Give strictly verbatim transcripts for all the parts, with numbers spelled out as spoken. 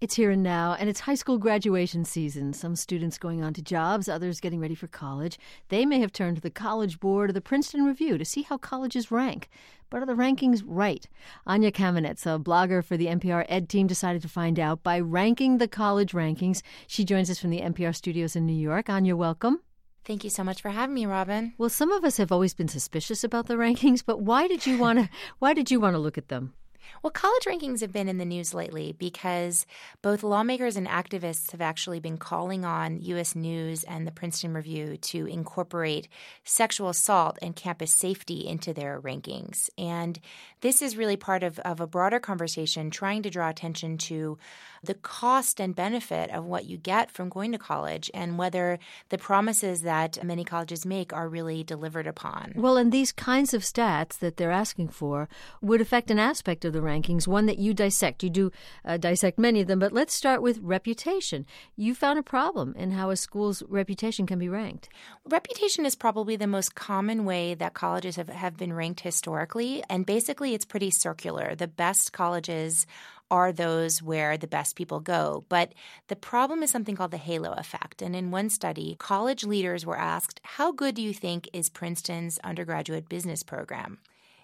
It's here and now, and it's high school graduation season. Some students going on to jobs, others getting ready for college. They may have turned to the College Board or the Princeton Review to see how colleges rank. But are the rankings right? Anya Kamenetz, a blogger for the N P R Ed team, decided to find out by ranking the college rankings. She joins us from the N P R studios in New York. Anya, welcome. Thank you so much for having me, Robin. Well, some of us have always been suspicious about the rankings, but why did you want to why did you want to look at them? Well, college rankings have been in the news lately because both lawmakers and activists have actually been calling on U S News and the Princeton Review to incorporate sexual assault and campus safety into their rankings. And this is really part of, of a broader conversation trying to draw attention to the cost and benefit of what you get from going to college and whether the promises that many colleges make are really delivered upon. Well, and these kinds of stats that they're asking for would affect an aspect of the rankings, one that you dissect. You do uh, dissect many of them, but let's start with reputation. You found a problem in how a school's reputation can be ranked. Reputation is probably the most common way that colleges have, have been ranked historically, and basically it's pretty circular. The best colleges are those where the best people go. But the problem is something called the halo effect. And in one study, college leaders were asked, how good do you think is Princeton's undergraduate business program?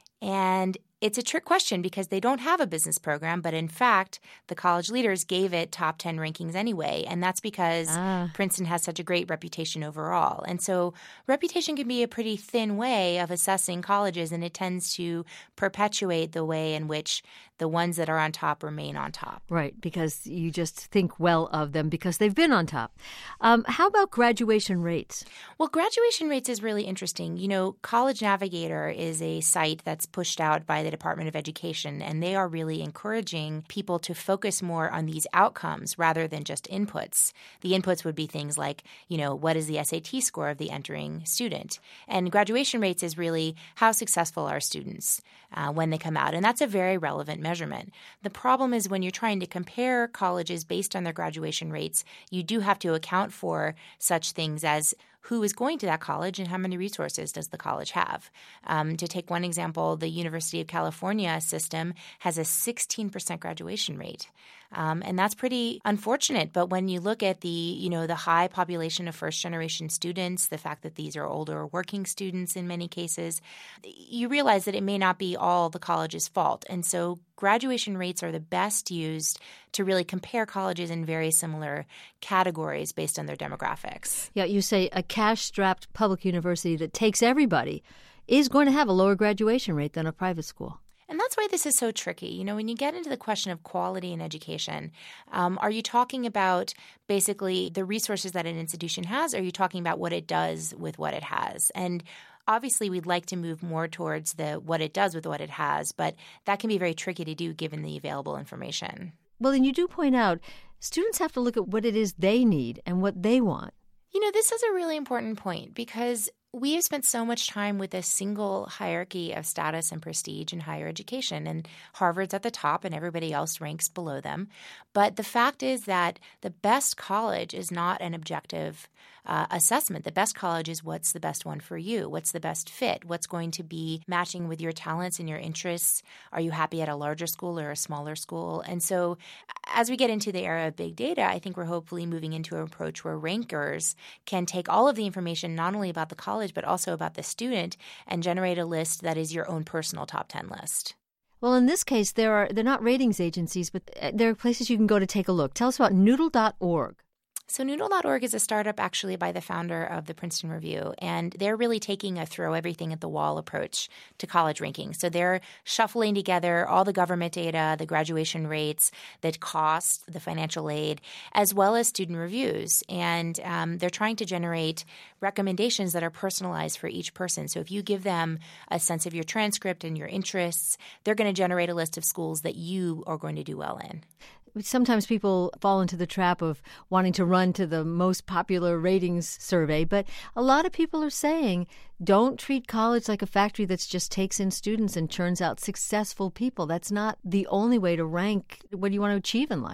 And it's a trick question because they don't have a business program, but in fact, the college leaders gave it top ten rankings anyway, and that's because ah. Princeton has such a great reputation overall. And so reputation can be a pretty thin way of assessing colleges, and it tends to perpetuate the way in which the ones that are on top remain on top. Right, because you just think well of them because they've been on top. Um, how about graduation rates? Well, graduation rates is really interesting. You know, College Navigator is a site that's pushed out by the Department of Education, and they are really encouraging people to focus more on these outcomes rather than just inputs. The inputs would be things like, you know, what is the S A T score of the entering student? And graduation rates is really how successful are students uh, when they come out, and that's a very relevant measurement. The problem is when you're trying to compare colleges based on their graduation rates, you do have to account for such things as who is going to that college and how many resources does the college have. Um, to take one example, the University of California system has a sixteen percent graduation rate. Um, and that's pretty unfortunate. But when you look at the, you know, the high population of first-generation students, the fact that these are older working students in many cases, you realize that it may not be all the college's fault. And so graduation rates are the best used to really compare colleges in very similar categories based on their demographics. Yeah, you say a cash-strapped public university that takes everybody is going to have a lower graduation rate than a private school. And that's why this is so tricky. You know, when you get into the question of quality in education, um, are you talking about basically the resources that an institution has, or are you talking about what it does with what it has? And obviously, we'd like to move more towards the what it does with what it has, but that can be very tricky to do given the available information. Well, and you do point out students have to look at what it is they need and what they want. You know, this is a really important point because we have spent so much time with a single hierarchy of status and prestige in higher education, and Harvard's at the top and everybody else ranks below them. But the fact is that the best college is not an objective uh, assessment. The best college is what's the best one for you, what's the best fit, what's going to be matching with your talents and your interests. Are you happy at a larger school or a smaller school? And so as we get into the era of big data, I think we're hopefully moving into an approach where rankers can take all of the information not only about the college but also about the student and generate a list that is your own personal top ten list. Well, in this case, there are they're not ratings agencies, but there are places you can go to take a look. Tell us about Noodle dot org. So Noodle dot org is a startup actually by the founder of the Princeton Review, and they're really taking a throw everything at the wall approach to college rankings. So they're shuffling together all the government data, the graduation rates, the cost, the financial aid, as well as student reviews. And um, they're trying to generate recommendations that are personalized for each person. So if you give them a sense of your transcript and your interests, they're going to generate a list of schools that you are going to do well in. Sometimes people fall into the trap of wanting to run to the most popular ratings survey, but a lot of people are saying don't treat college like a factory that just takes in students and churns out successful people. That's not the only way to rank what you want to achieve in life.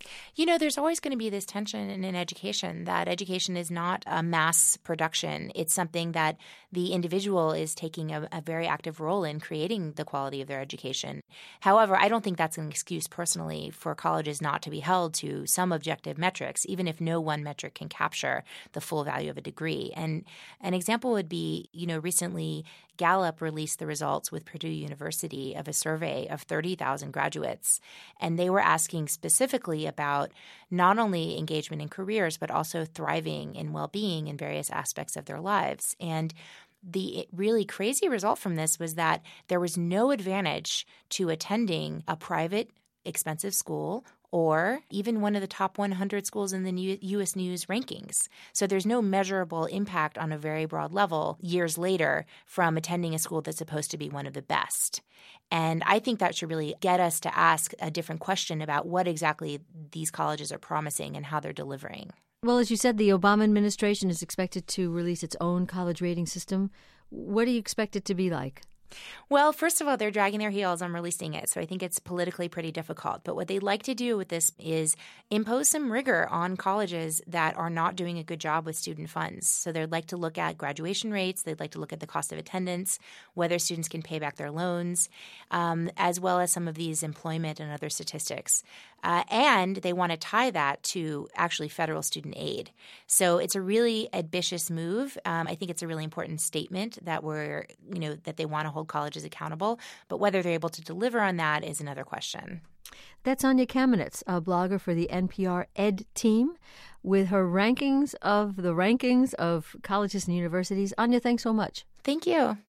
You know, there's always going to be this tension in, in education that education is not a mass production. It's something that the individual is taking a, a very active role in creating the quality of their education. However, I don't think that's an excuse personally for colleges not to be held to some objective metrics, even if no one metric can capture the full value of a degree. And an example would be, you know, recently Gallup released the results with Purdue University of a survey of thirty thousand graduates. And they were asking specifically about not only engagement in careers, but also thriving in well-being in various aspects of their lives. And the really crazy result from this was that there was no advantage to attending a private, expensive school or even one of the top one hundred schools in the U S News rankings. So there's no measurable impact on a very broad level years later from attending a school that's supposed to be one of the best. And I think that should really get us to ask a different question about what exactly these colleges are promising and how they're delivering. Well, as you said, the Obama administration is expected to release its own college rating system. What do you expect it to be like? Well, first of all, they're dragging their heels on releasing it, so I think it's politically pretty difficult. But what they'd like to do with this is impose some rigor on colleges that are not doing a good job with student funds. So they'd like to look at graduation rates. They'd like to look at the cost of attendance, whether students can pay back their loans, um, as well as some of these employment and other statistics. Uh, and they want to tie that to actually federal student aid. So it's a really ambitious move. Um, I think it's a really important statement that we're, you know, that they want to hold colleges accountable. But whether they're able to deliver on that is another question. That's Anya Kamenetz, a blogger for the N P R Ed team, with her rankings of the rankings of colleges and universities. Anya, thanks so much. Thank you.